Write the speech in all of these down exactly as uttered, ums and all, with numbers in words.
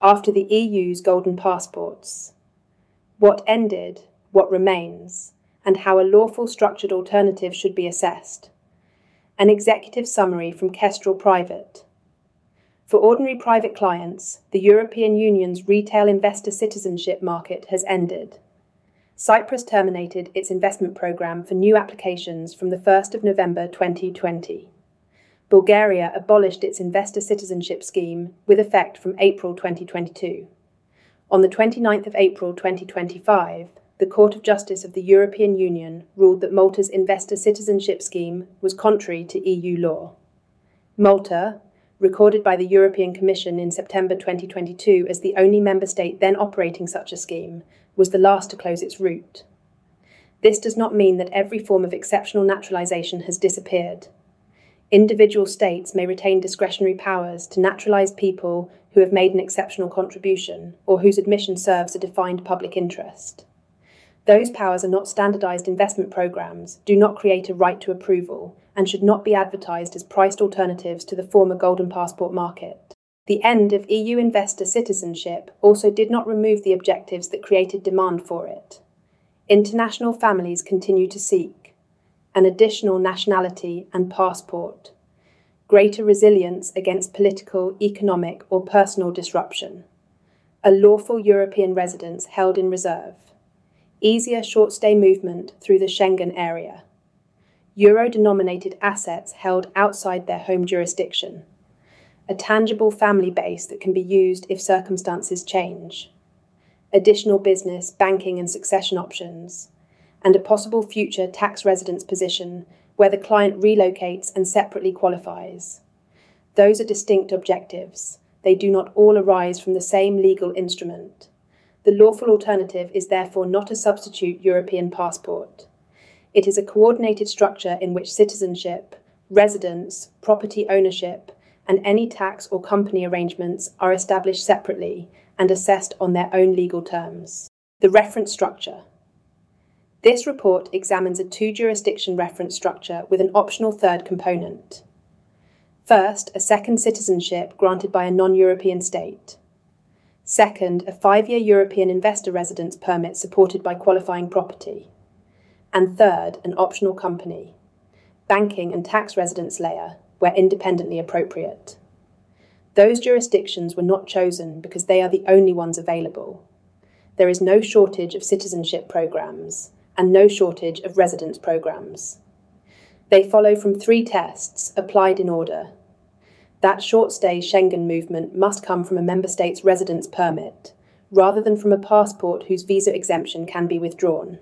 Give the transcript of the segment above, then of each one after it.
After the E U's golden passports. What ended, what remains, and how a lawful structured alternative should be assessed. An executive summary from Kestrel Private. For ordinary private clients, the European Union's retail investor citizenship market has ended. Cyprus terminated its investment programme for new applications from the first of November twenty twenty. Bulgaria abolished its investor citizenship scheme with effect from April twenty twenty-two. On the twenty-ninth of April twenty twenty-five, the Court of Justice of the European Union ruled that Malta's investor citizenship scheme was contrary to E U law. Malta, recorded by the European Commission in September twenty twenty-two as the only member state then operating such a scheme, was the last to close its route. This does not mean that every form of exceptional naturalisation has disappeared. Individual states may retain discretionary powers to naturalise people who have made an exceptional contribution or whose admission serves a defined public interest. Those powers are not standardised investment programmes, do not create a right to approval, and should not be advertised as priced alternatives to the former golden passport market. The end of E U investor citizenship also did not remove the objectives that created demand for it. International families continue to seek an additional nationality and passport, greater resilience against political, economic, or personal disruption, a lawful European residence held in reserve, easier short-stay movement through the Schengen area, euro-denominated assets held outside their home jurisdiction, a tangible family base that can be used if circumstances change, additional business, banking and succession options, and a possible future tax residence position where the client relocates and separately qualifies. Those are distinct objectives. They do not all arise from the same legal instrument. The lawful alternative is therefore not a substitute European passport. It is a coordinated structure in which citizenship, residence, property ownership, and any tax or company arrangements are established separately and assessed on their own legal terms. The reference structure. This report examines a two-jurisdiction reference structure with an optional third component. First, a second citizenship granted by a non-European state. Second, a five-year European investor residence permit supported by qualifying property. And third, an optional company, banking and tax residence layer, where independently appropriate. Those jurisdictions were not chosen because they are the only ones available. There is no shortage of citizenship programs and no shortage of residence programs. They follow from three tests applied in order. That short-stay Schengen movement must come from a member state's residence permit, rather than from a passport whose visa exemption can be withdrawn.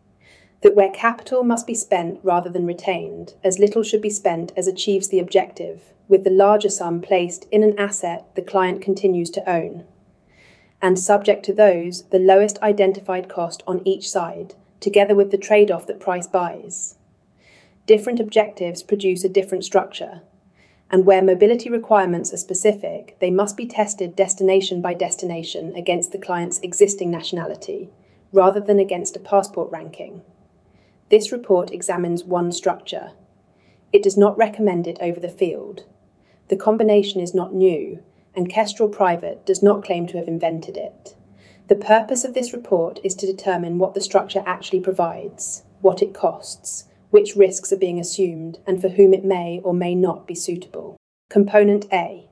That where capital must be spent rather than retained, as little should be spent as achieves the objective, with the larger sum placed in an asset the client continues to own. And subject to those, the lowest identified cost on each side, together with the trade-off that price buys. Different objectives produce a different structure, and where mobility requirements are specific, they must be tested destination by destination against the client's existing nationality, rather than against a passport ranking. This report examines one structure. It does not recommend it over the field. The combination is not new, and Kestrel Private does not claim to have invented it. The purpose of this report is to determine what the structure actually provides, what it costs, which risks are being assumed, and for whom it may or may not be suitable. Component A.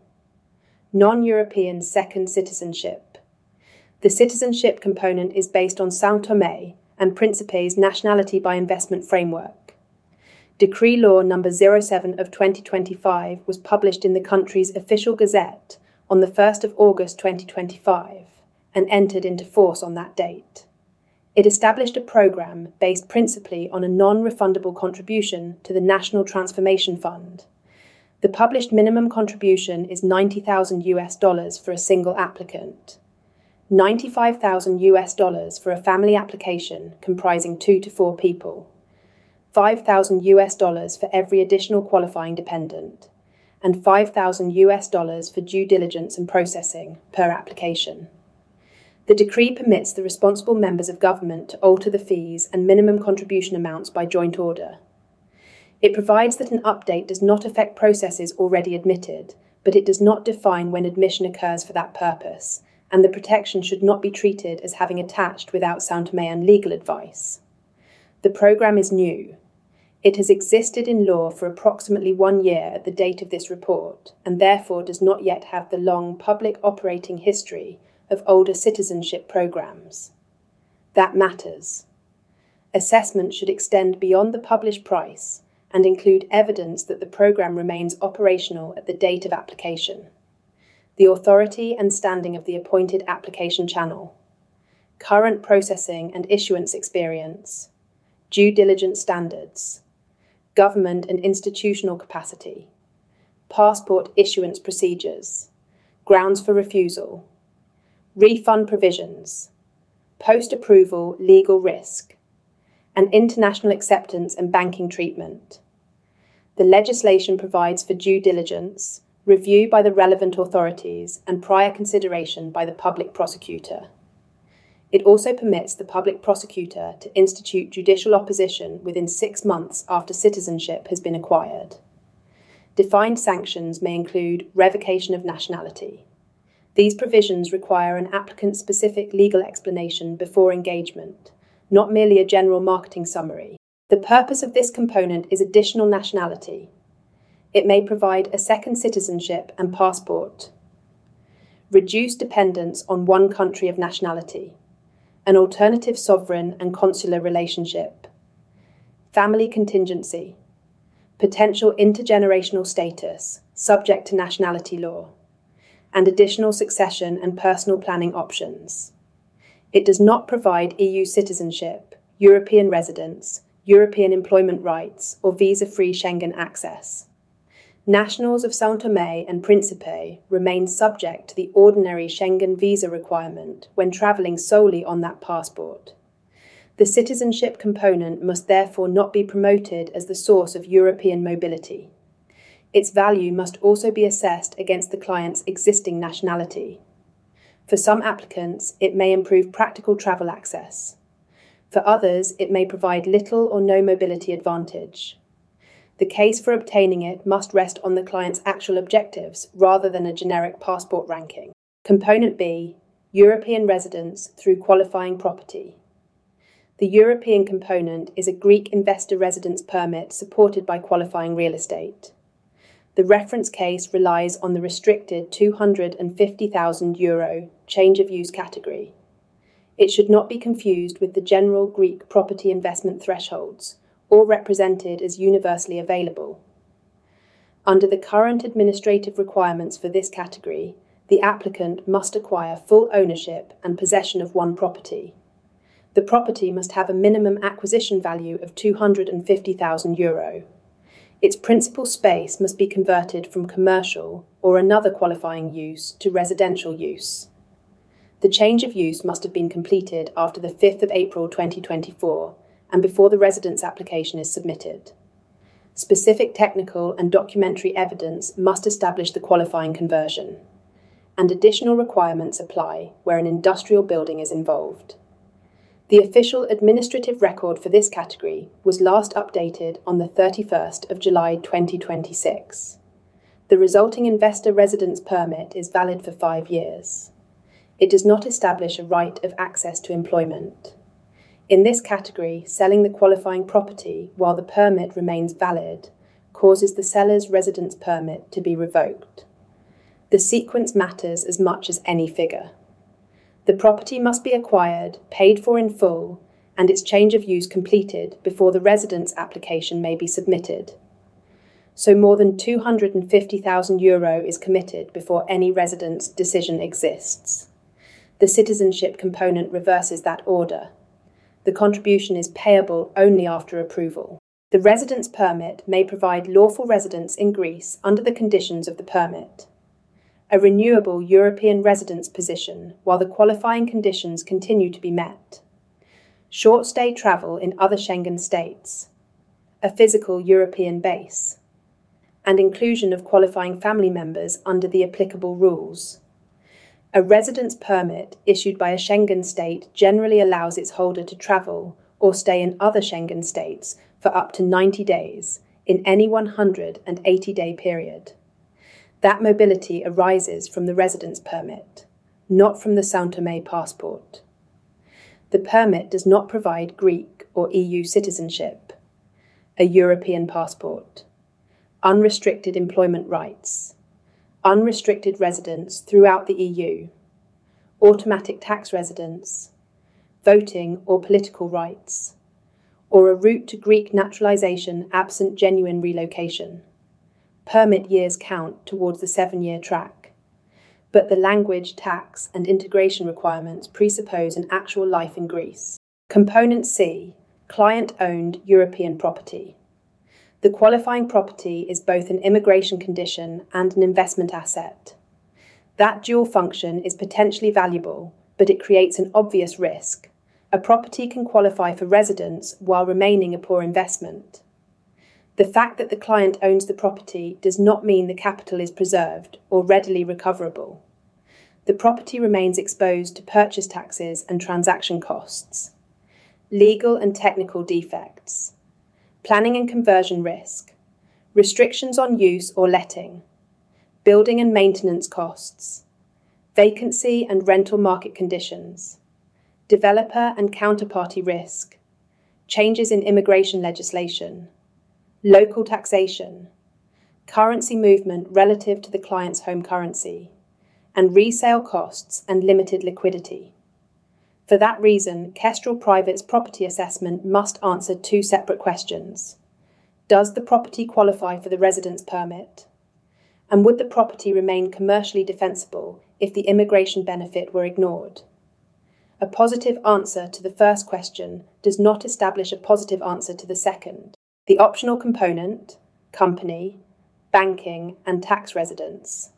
Non-European second citizenship. The citizenship component is based on São Tomé and Príncipe's nationality by investment framework. Decree Law number zero seven of twenty twenty-five was published in the country's official gazette on the first of August twenty twenty-five and entered into force on that date. It established a programme based principally on a non-refundable contribution to the National Transformation Fund. The published minimum contribution is ninety thousand US dollars for a single applicant, ninety-five thousand US dollars for a family application comprising two to four people, five thousand US dollars for every additional qualifying dependent, and five thousand US dollars for due diligence and processing per application. The decree permits the responsible members of government to alter the fees and minimum contribution amounts by joint order. It provides that an update does not affect processes already admitted, but it does not define when admission occurs for that purpose, and the protection should not be treated as having attached without São Toméan legal advice. The programme is new. It has existed in law for approximately one year at the date of this report, and therefore does not yet have the long public operating history of older citizenship programmes. That matters. Assessment should extend beyond the published price and include evidence that the programme remains operational at the date of application, the authority and standing of the appointed application channel, current processing and issuance experience, due diligence standards, government and institutional capacity, passport issuance procedures, grounds for refusal, refund provisions, post-approval legal risk, and international acceptance and banking treatment. The legislation provides for due diligence, review by the relevant authorities, and prior consideration by the public prosecutor. It also permits the public prosecutor to institute judicial opposition within six months after citizenship has been acquired. Defined sanctions may include revocation of nationality. These provisions require an applicant-specific legal explanation before engagement, not merely a general marketing summary. The purpose of this component is additional nationality. It may provide a second citizenship and passport, reduce dependence on one country of nationality, an alternative sovereign and consular relationship, family contingency, potential intergenerational status subject to nationality law, and additional succession and personal planning options. It does not provide E U citizenship, European residence, European employment rights, or visa-free Schengen access. Nationals of São Tomé and Príncipe remain subject to the ordinary Schengen visa requirement when travelling solely on that passport. The citizenship component must therefore not be promoted as the source of European mobility. Its value must also be assessed against the client's existing nationality. For some applicants, it may improve practical travel access. For others, it may provide little or no mobility advantage. The case for obtaining it must rest on the client's actual objectives rather than a generic passport ranking. Component B, European residence through qualifying property. The European component is a Greek investor residence permit supported by qualifying real estate. The reference case relies on the restricted two hundred fifty thousand euro change of use category. It should not be confused with the general Greek property investment thresholds, or represented as universally available. Under the current administrative requirements for this category, the applicant must acquire full ownership and possession of one property. The property must have a minimum acquisition value of two hundred fifty thousand euro. Its principal space must be converted from commercial or another qualifying use to residential use. The change of use must have been completed after the fifth of April twenty twenty-four and before the residence application is submitted. Specific technical and documentary evidence must establish the qualifying conversion, and additional requirements apply where an industrial building is involved. The official administrative record for this category was last updated on the thirty-first of July twenty twenty-six. The resulting investor residence permit is valid for five years. It does not establish a right of access to employment. In this category, selling the qualifying property while the permit remains valid causes the seller's residence permit to be revoked. The sequence matters as much as any figure. The property must be acquired, paid for in full, and its change of use completed before the residence application may be submitted. So more than two hundred fifty thousand euro is committed before any residence decision exists. The citizenship component reverses that order. The contribution is payable only after approval. The residence permit may provide lawful residence in Greece under the conditions of the permit. A renewable European residence position while the qualifying conditions continue to be met. Short stay travel in other Schengen states. A physical European base. And inclusion of qualifying family members under the applicable rules. A residence permit issued by a Schengen state generally allows its holder to travel or stay in other Schengen states for up to ninety days in any one hundred eighty day period. That mobility arises from the residence permit. not from the São Tomé passport. The permit does not provide Greek or E U citizenship, a European passport, unrestricted employment rights, unrestricted residence throughout the E U, automatic tax residence, voting or political rights, or a route to Greek naturalisation absent genuine relocation. Permit years count towards the seven-year track, but the language, tax, and integration requirements presuppose an actual life in Greece. Component C, client-owned European property. The qualifying property is both an immigration condition and an investment asset. That dual function is potentially valuable, but it creates an obvious risk. A property can qualify for residence while remaining a poor investment. The fact that the client owns the property does not mean the capital is preserved or readily recoverable. The property remains exposed to purchase taxes and transaction costs. Legal and technical defects. Planning and conversion risk. Restrictions on use or letting. Building and maintenance costs. Vacancy and rental market conditions. Developer and counterparty risk. Changes in immigration legislation. Local taxation, currency movement relative to the client's home currency, and resale costs and limited liquidity. For that reason, Kestrel Private's property assessment must answer two separate questions. Does the property qualify for the residence permit? And would the property remain commercially defensible if the immigration benefit were ignored? A positive answer to the first question does not establish a positive answer to the second. The optional component, company, banking, and tax residence.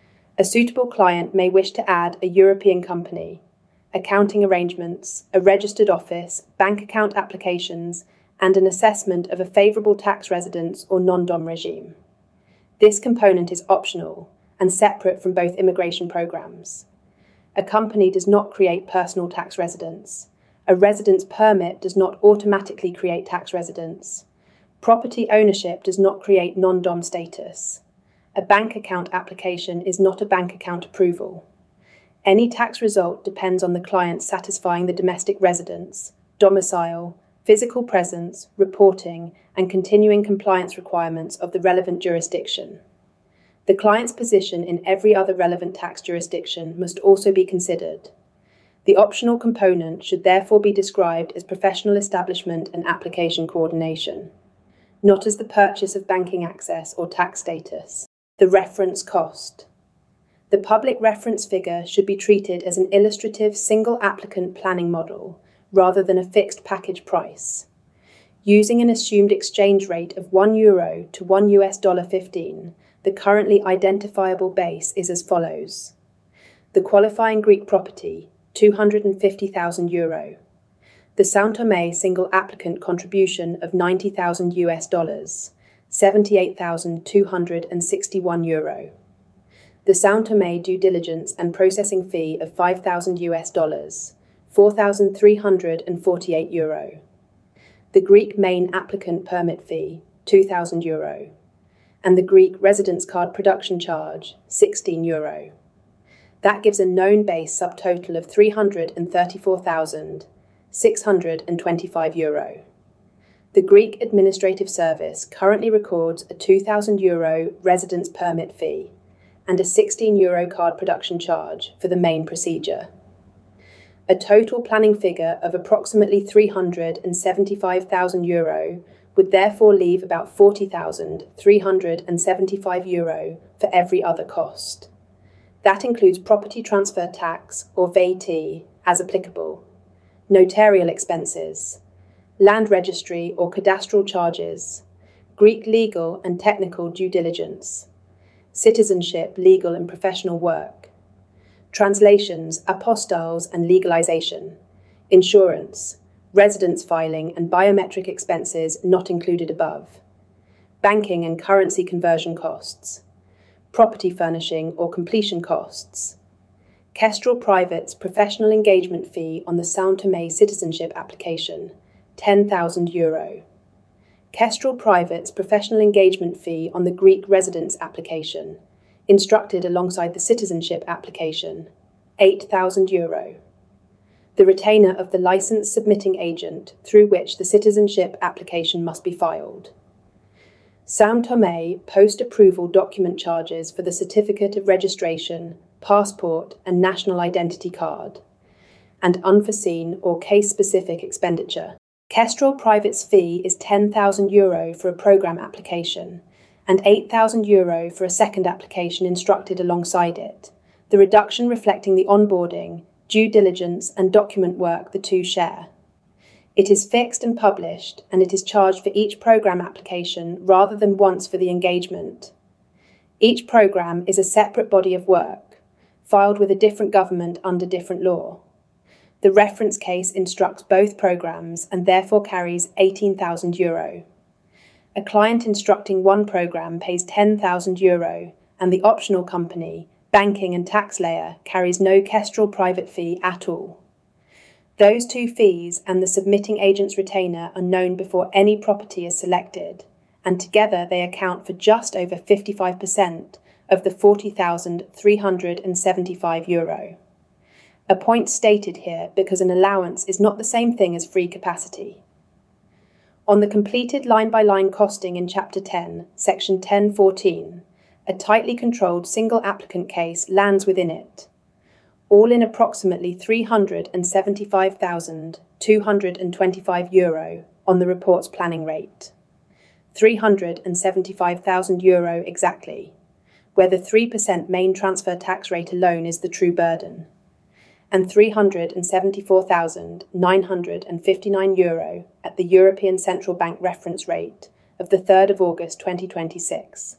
A suitable client may wish to add a European company, accounting arrangements, a registered office, bank account applications, and an assessment of a favourable tax residence or non-dom regime. This component is optional and separate from both immigration programs. A company does not create personal tax residence. A residence permit does not automatically create tax residence. Property ownership does not create non-dom status. A bank account application is not a bank account approval. Any tax result depends on the client satisfying the domestic residence, domicile, physical presence, reporting, and continuing compliance requirements of the relevant jurisdiction. The client's position in every other relevant tax jurisdiction must also be considered. The optional component should therefore be described as professional establishment and application coordination, not as the purchase of banking access or tax status. The reference cost. The public reference figure should be treated as an illustrative single applicant planning model rather than a fixed package price. Using an assumed exchange rate of one euro to one U S dollar fifteen, the currently identifiable base is as follows. The qualifying Greek property, two hundred fifty thousand euro. The São Tomé single applicant contribution of ninety thousand U S dollars, seventy-eight thousand two hundred sixty-one euro. The São Tomé due diligence and processing fee of five thousand U S dollars, four thousand three hundred forty-eight euro. The Greek main applicant permit fee, two thousand euro. And the Greek residence card production charge, sixteen euro. That gives a known base subtotal of three hundred thirty-four thousand six hundred twenty-five euro. The Greek Administrative Service currently records a two thousand euro residence permit fee and a sixteen euro card production charge for the main procedure. A total planning figure of approximately three hundred seventy-five thousand euro would therefore leave about forty thousand three hundred seventy-five euro for every other cost. That includes property transfer tax or V A T as applicable, notarial expenses, land registry or cadastral charges, Greek legal and technical due diligence, citizenship, legal and professional work, translations, apostilles and legalization, insurance, residence filing and biometric expenses not included above, banking and currency conversion costs, property furnishing or completion costs, Kestrel Private's professional engagement fee on the São Tomé citizenship application, ten thousand euro. Kestrel Private's professional engagement fee on the Greek residence application, instructed alongside the citizenship application, eight thousand euro. The retainer of the licence submitting agent through which the citizenship application must be filed. São Tomé post-approval document charges for the certificate of registration, passport and national identity card, and unforeseen or case-specific expenditure. Kestrel Private's fee is ten thousand euro for a programme application and eight thousand euro for a second application instructed alongside it, the reduction reflecting the onboarding, due diligence and document work the two share. It is fixed and published, and it is charged for each programme application rather than once for the engagement. Each programme is a separate body of work, filed with a different government under different law. The reference case instructs both programmes and therefore carries eighteen thousand euro. A client instructing one programme pays ten thousand euro, and the optional company, banking and tax layer, carries no Kestrel Private fee at all. Those two fees and the submitting agent's retainer are known before any property is selected, and together they account for just over fifty-five percent of the forty thousand three hundred seventy-five euro. A point stated here because an allowance is not the same thing as free capacity. On the completed line-by-line costing in Chapter ten, Section ten fourteen, a tightly controlled single applicant case lands within it, all in approximately three hundred seventy-five thousand two hundred twenty-five euro on the report's planning rate. three hundred seventy-five thousand euro exactly, where the three percent main transfer tax rate alone is the true burden, and three hundred seventy-four thousand nine hundred fifty-nine euro at the European Central Bank reference rate of the third of August twenty twenty-six.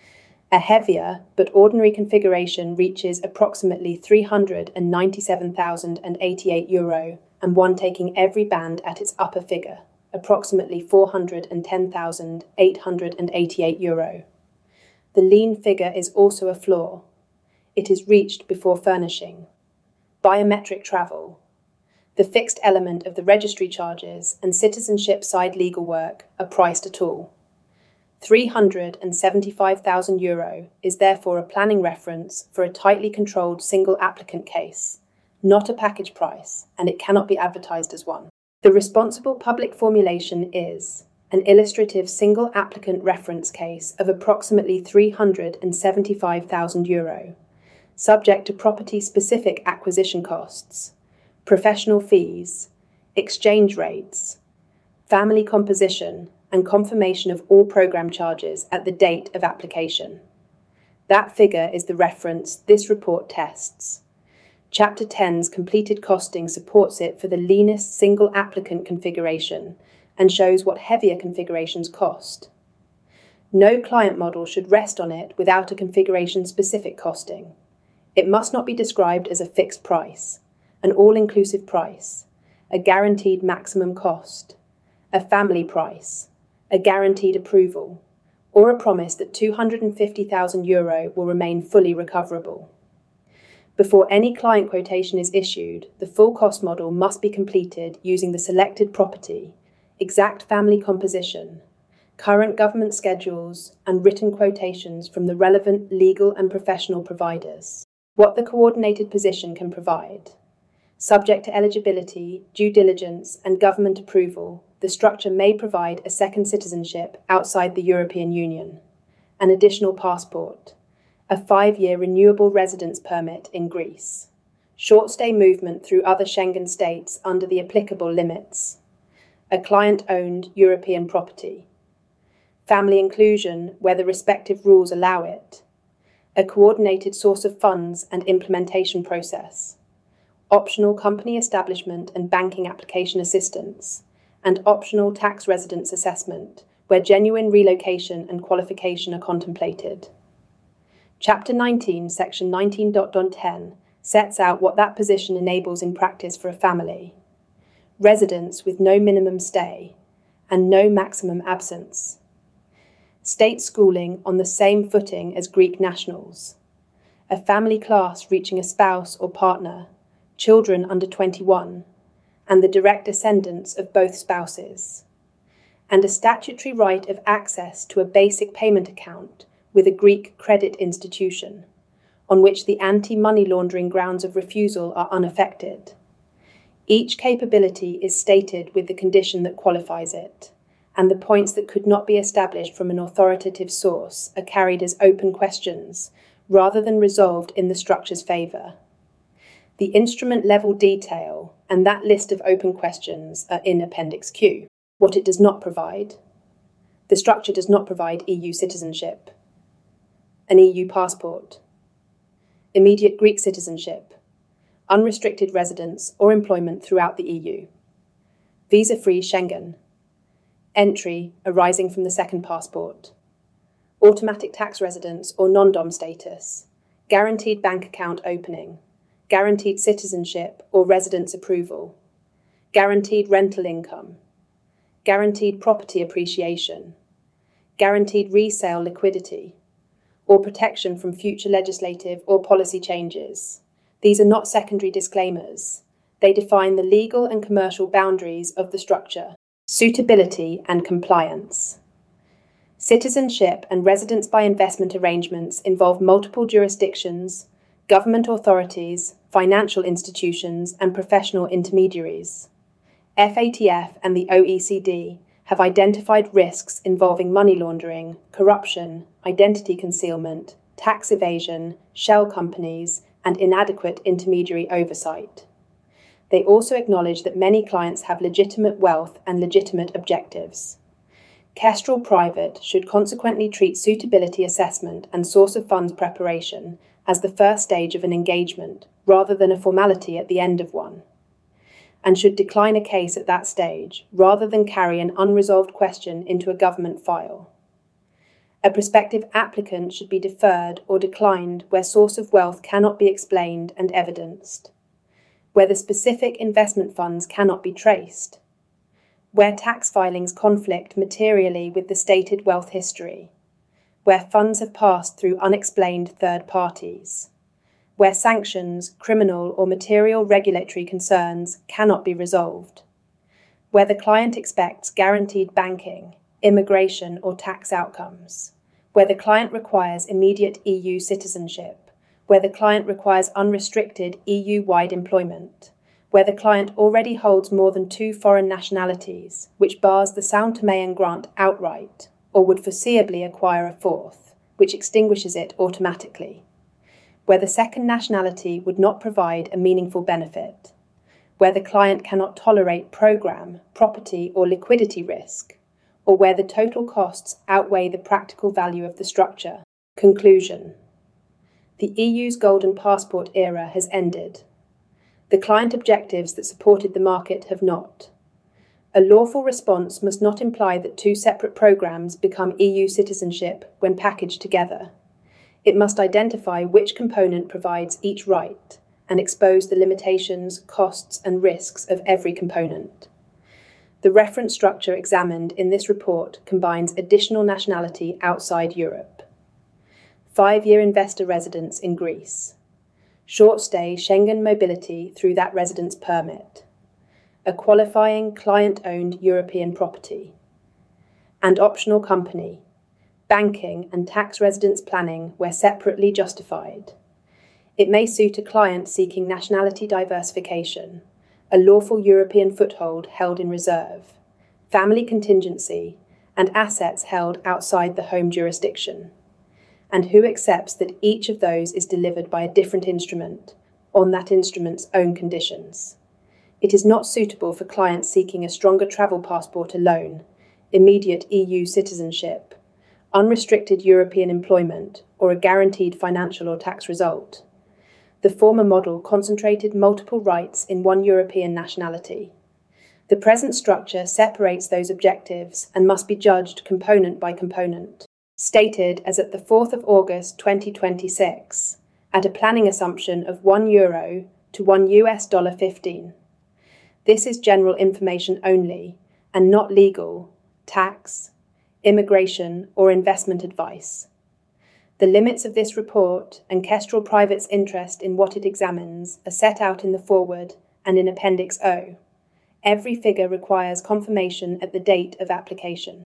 A heavier but ordinary configuration reaches approximately three hundred ninety-seven thousand eighty-eight euro, and one taking every band at its upper figure, approximately four hundred ten thousand eight hundred eighty-eight euro. The lean figure is also a floor. It is reached before furnishing. Biometric travel. The fixed element of the registry charges and citizenship side legal work are priced at all. three hundred seventy-five thousand euro is therefore a planning reference for a tightly controlled single applicant case, not a package price, and it cannot be advertised as one. The responsible public formulation is an illustrative single applicant reference case of approximately three hundred seventy-five thousand euro, subject to property-specific acquisition costs, professional fees, exchange rates, family composition, and confirmation of all programme charges at the date of application. That figure is the reference this report tests. Chapter ten's completed costing supports it for the leanest single applicant configuration and shows what heavier configurations cost. No client model should rest on it without a configuration-specific costing. It must not be described as a fixed price, an all-inclusive price, a guaranteed maximum cost, a family price, a guaranteed approval, or a promise that two hundred fifty thousand euro will remain fully recoverable. Before any client quotation is issued, the full cost model must be completed using the selected property, exact family composition, current government schedules, and written quotations from the relevant legal and professional providers. What the coordinated position can provide. Subject to eligibility, due diligence, and government approval, the structure may provide a second citizenship outside the European Union, an additional passport, a five-year renewable residence permit in Greece, short-stay movement through other Schengen states under the applicable limits, a client-owned European property, family inclusion where the respective rules allow it, a coordinated source of funds and implementation process, optional company establishment and banking application assistance, and optional tax residence assessment, where genuine relocation and qualification are contemplated. Chapter nineteen, Section nineteen point ten sets out what that position enables in practice for a family. Residence with no minimum stay and no maximum absence. State schooling on the same footing as Greek nationals. A family class reaching a spouse or partner, children under twenty-one, and the direct descendants of both spouses, and a statutory right of access to a basic payment account with a Greek credit institution, on which the anti-money laundering grounds of refusal are unaffected. Each capability is stated with the condition that qualifies it, and the points that could not be established from an authoritative source are carried as open questions, rather than resolved in the structure's favour. The instrument-level detail and that list of open questions are in Appendix Q. What it does not provide. The structure does not provide E U citizenship, an E U passport, immediate Greek citizenship, unrestricted residence or employment throughout the E U, visa-free Schengen, entry arising from the second passport, automatic tax residence or non-dom status, guaranteed bank account opening, guaranteed citizenship or residence approval, guaranteed rental income, guaranteed property appreciation, guaranteed resale liquidity, or protection from future legislative or policy changes. These are not secondary disclaimers. They define the legal and commercial boundaries of the structure. Suitability and compliance. Citizenship and residence by investment arrangements involve multiple jurisdictions, government authorities, financial institutions, and professional intermediaries. F A T F and the O E C D have identified risks involving money laundering, corruption, identity concealment, tax evasion, shell companies, and inadequate intermediary oversight. They also acknowledge that many clients have legitimate wealth and legitimate objectives. Kestrel Private should consequently treat suitability assessment and source of funds preparation as the first stage of an engagement, rather than a formality at the end of one, and should decline a case at that stage, rather than carry an unresolved question into a government file. A prospective applicant should be deferred or declined where source of wealth cannot be explained and evidenced, where the specific investment funds cannot be traced, where tax filings conflict materially with the stated wealth history, where funds have passed through unexplained third parties, where sanctions, criminal or material regulatory concerns cannot be resolved, where the client expects guaranteed banking, immigration or tax outcomes, where the client requires immediate E U citizenship, where the client requires unrestricted E U-wide employment, where the client already holds more than two foreign nationalities, which bars the São Tomé and grant outright, or would foreseeably acquire a fourth, which extinguishes it automatically, where the second nationality would not provide a meaningful benefit, where the client cannot tolerate program, property or liquidity risk, or where the total costs outweigh the practical value of the structure. Conclusion. The E U's golden passport era has ended. The client objectives that supported the market have not. A lawful response must not imply that two separate programs become E U citizenship when packaged together. It must identify which component provides each right and expose the limitations, costs, and risks of every component. The reference structure examined in this report combines additional nationality outside Europe, five-year investor residence in Greece, short-stay Schengen mobility through that residence permit, a qualifying client-owned European property, and optional company, banking and tax residence planning where separately justified. It may suit a client seeking nationality diversification, a lawful European foothold held in reserve, family contingency, and assets held outside the home jurisdiction, and who accepts that each of those is delivered by a different instrument, on that instrument's own conditions. It is not suitable for clients seeking a stronger travel passport alone, immediate E U citizenship, unrestricted European employment, or a guaranteed financial or tax result. The former model concentrated multiple rights in one European nationality. The present structure separates those objectives and must be judged component by component. Stated as at the fourth of August twenty twenty-six, at a planning assumption of one euro to one U S dollar fifteen. This is general information only, and not legal, tax, immigration, or investment advice. The limits of this report and Kestrel Private's interest in what it examines are set out in the foreword and in Appendix O. Every figure requires confirmation at the date of application.